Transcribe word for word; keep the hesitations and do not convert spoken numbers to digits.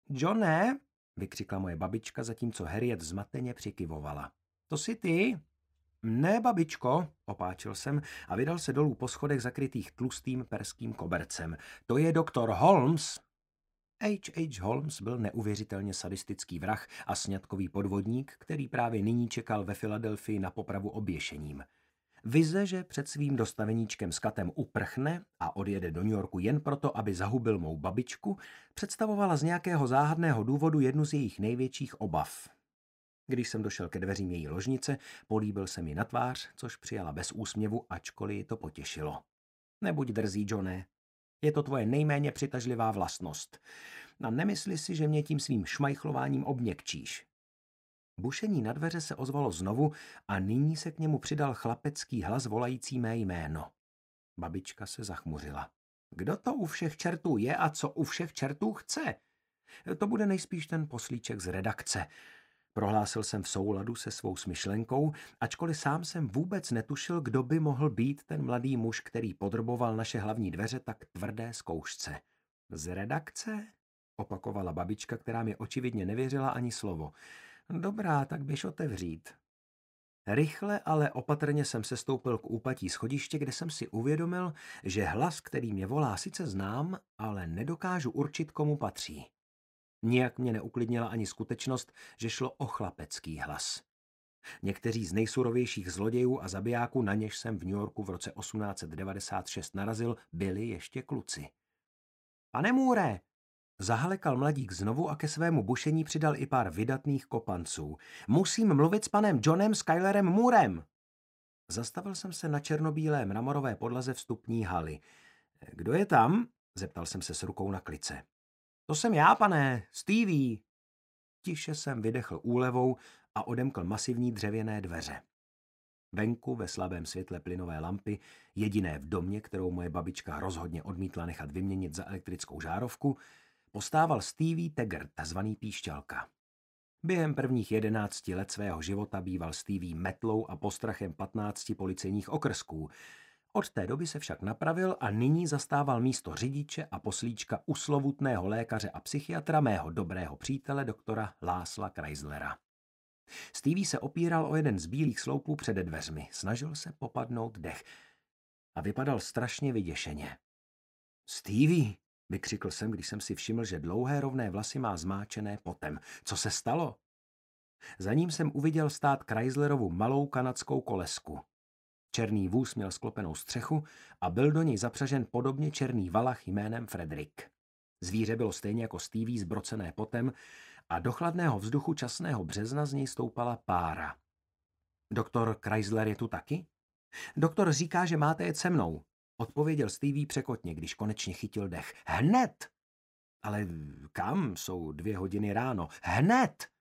Johne, vykřikla moje babička, zatímco Harriet zmateně přikyvovala. To jsi ty? Ne, babičko, opáčil jsem a vydal se dolů po schodech zakrytých tlustým perským kobercem. To je doktor Holmes. H H. Holmes byl neuvěřitelně sadistický vrah a sňatkový podvodník, který právě nyní čekal ve Filadelfii na popravu oběšením. Vize, že před svým dostaveníčkem s katem uprchne a odjede do New Yorku jen proto, aby zahubil mou babičku, představovala z nějakého záhadného důvodu jednu z jejich největších obav. Když jsem došel ke dveřím její ložnice, políbil jsem ji na tvář, což přijala bez úsměvu, ačkoliv ji to potěšilo. Nebuď drzý, Johne. Je to tvoje nejméně přitažlivá vlastnost. A nemysli si, že mě tím svým šmajchlováním obměkčíš. Bušení na dveře se ozvalo znovu a nyní se k němu přidal chlapecký hlas volající mé jméno. Babička se zachmuřila. Kdo to u všech čertů je a co u všech čertů chce? To bude nejspíš ten poslíček z redakce. Prohlásil jsem v souladu se svou smyšlenkou, ačkoliv sám jsem vůbec netušil, kdo by mohl být ten mladý muž, který podroboval naše hlavní dveře tak tvrdé zkoušce. Z redakce? Opakovala babička, která mi očividně nevěřila ani slovo. Dobrá, tak běž otevřít. Rychle, ale opatrně jsem sestoupil k úpatí schodiště, kde jsem si uvědomil, že hlas, který mě volá, sice znám, ale nedokážu určit, komu patří. Nijak mě neuklidnila ani skutečnost, že šlo o chlapecký hlas. Někteří z nejsurovějších zlodějů a zabijáků, na něž jsem v New Yorku v roce osmnáct set devadesát šest narazil, byli ještě kluci. Pane Moore! Zahalekal mladík znovu a ke svému bušení přidal i pár vydatných kopanců. Musím mluvit s panem Johnem Schuylerem Moorem. Zastavil jsem se na černobílé mramorové podlaze vstupní haly. Kdo je tam? Zeptal jsem se s rukou na klice. To jsem já, pane, Stevie. Tiše jsem vydechl úlevou a odemkl masivní dřevěné dveře. Venku ve slabém světle plynové lampy, jediné v domě, kterou moje babička rozhodně odmítla nechat vyměnit za elektrickou žárovku, postával Stevie Taggart, zvaný Píšťalka. Během prvních jedenácti let svého života býval Stevie metlou a postrachem patnácti policejních okrsků. Od té doby se však napravil a nyní zastával místo řidiče a poslíčka uslovutného lékaře a psychiatra, mého dobrého přítele doktora Lásla Chryslera. Stevie se opíral o jeden z bílých sloupů přede dveřmi, snažil se popadnout dech a vypadal strašně vyděšeně. Stevie, vykřikl jsem, když jsem si všiml, že dlouhé rovné vlasy má zmáčené potem. Co se stalo? Za ním jsem uviděl stát Chryslerovu malou kanadskou kolesku. Černý vůz měl sklopenou střechu a byl do něj zapřažen podobně černý valach jménem Frederick. Zvíře bylo stejně jako Stevie zbrocené potem a do chladného vzduchu časného března z něj stoupala pára. Doktor Chrysler je tu taky? Doktor říká, že máte jet se mnou, odpověděl Stevie překotně, když konečně chytil dech. Hned! Ale kam? Jsou dvě hodiny ráno. Hned!